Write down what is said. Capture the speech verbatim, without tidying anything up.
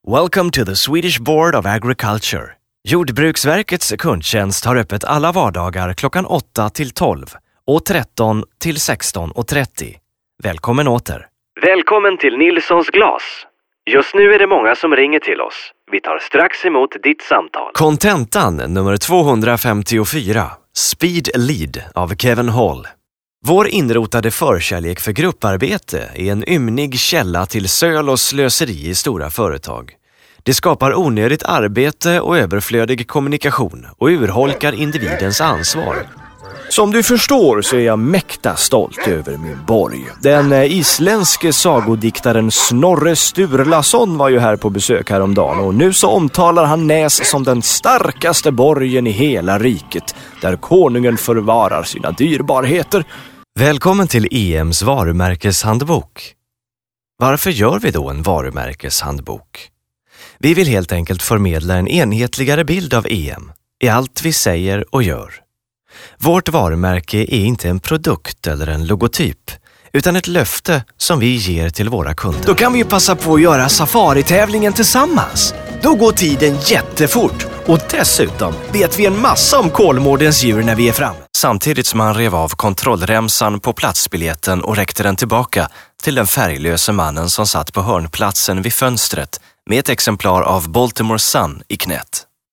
Welcome to the Swedish Board of Agriculture. Jordbruksverkets kundtjänst har öppet alla vardagar klockan åtta till tolv och tretton till sexton och trettio. Välkommen åter. Välkommen till Nilssons glas. Just nu är det många som ringer till oss. Vi tar strax emot ditt samtal. Kontentan nummer tvåhundrafemtiofyra. Speed Lead av Kevin Hall. Vår inrotade förkärlek för grupparbete är en ymnig källa till söl och slöseri i stora företag. Det skapar onödigt arbete och överflödig kommunikation och urholkar individens ansvar. Som du förstår så är jag mäkta stolt över min borg. Den isländske sagodiktaren Snorre Sturlason var ju här på besök häromdagen och nu så omtalar han Näs som den starkaste borgen i hela riket där konungen förvarar sina dyrbarheter. Välkommen till E M:s varumärkeshandbok. Varför gör vi då en varumärkeshandbok? Vi vill helt enkelt förmedla en enhetligare bild av E M i allt vi säger och gör. Vårt varumärke är inte en produkt eller en logotyp, utan ett löfte som vi ger till våra kunder. Då kan vi ju passa på att göra safaritävlingen tillsammans. Då går tiden jättefort och dessutom vet vi en massa om Kolmårdens djur när vi är framme. Samtidigt som han rev av kontrollremsan på platsbiljetten och räckte den tillbaka till den färglöse mannen som satt på hörnplatsen vid fönstret med ett exemplar av Baltimore Sun i knät.